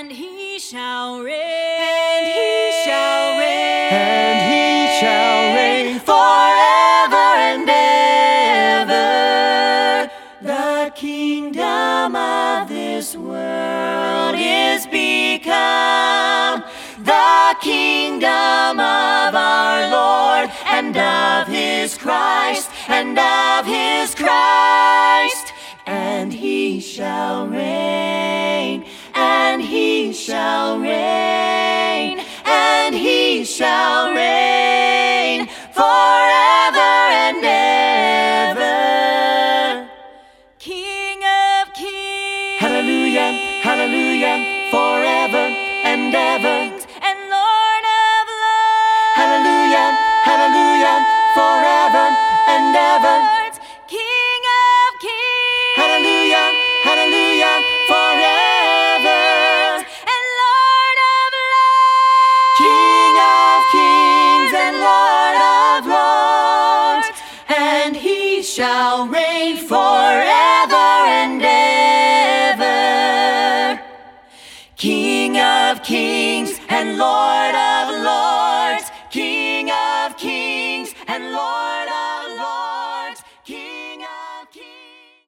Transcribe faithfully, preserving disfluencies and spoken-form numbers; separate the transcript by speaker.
Speaker 1: and he shall reign,
Speaker 2: and he shall reign,
Speaker 3: and he shall reign
Speaker 2: forever and ever. The kingdom of this world is become the kingdom of our Lord and of his Christ, and of his Christ. And he shall reign, and he shall reign, and he shall reign forever and ever.
Speaker 1: King of kings,
Speaker 2: Hallelujah, hallelujah, forever and ever.
Speaker 1: and Lord of lords.
Speaker 2: Hallelujah, hallelujah, forever and ever.
Speaker 1: King of kings,
Speaker 2: Hallelujah, hallelujah, forever.
Speaker 1: and Lord of lords.
Speaker 2: King of kings and Lord of lords, and he shall reign forever and ever. King of kings and Lord